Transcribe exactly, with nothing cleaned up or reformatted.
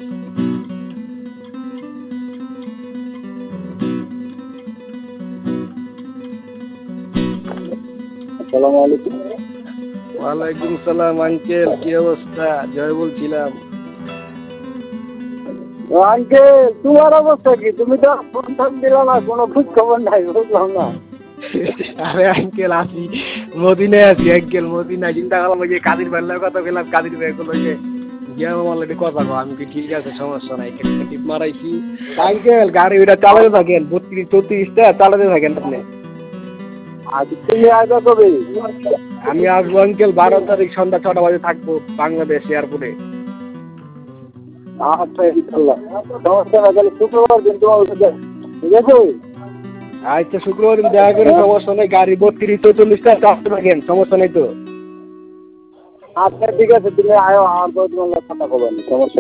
আসসালামু আলাইকুম। ওয়ালাইকুম সালাম আঙ্কেল, কি অবস্থা? জয় বলছিলাম। আঙ্কেল তোমার অবস্থা কি? তুমি তো ফোন টোন দিলা না, কোনো খোঁজ খবর নাই, বুঝলাম না। আরে আঙ্কেল আছি, মদিনায় আছি আঙ্কেল, মদিনায়। চিন্তা করলাম ওই যে কাদির ভাইয়ের কথা বললাম, কাদির ভাই গুলো যে গিয়া অলরেডি কথা কো, আমি কি ঠিক আছে, সমস্যা নাই, টিপ মারাইছি। আঙ্কেল গাড়ি ওইটা চালাতে থাকেন, বত্রিশ চৌত্রিশটা চালাতে থাকেন আপনি। আজ তুমি আসবে কবে? আমি আসবো আঙ্কেল বারো তারিখ সন্ধ্যা ছটা বাজে থাকবো বাংলাদেশ এয়ারপোর্টে। আচ্ছা ইনশাল্লাহ, সমস্যা না। তাহলে শুক্রবার দিন তোমার ঠিক আছে? আচ্ছা শুক্রবার দিন দেখা করে, সমস্যা নেই। গাড়ি বত্রিশ চৌচল্লিশটা চালাতে থাকেন, সমস্যা নেই তো। আচ্ছা ঠিক আছে, তুমি আয়ো, আমার তো তোমার কথা কবেন, সমস্যা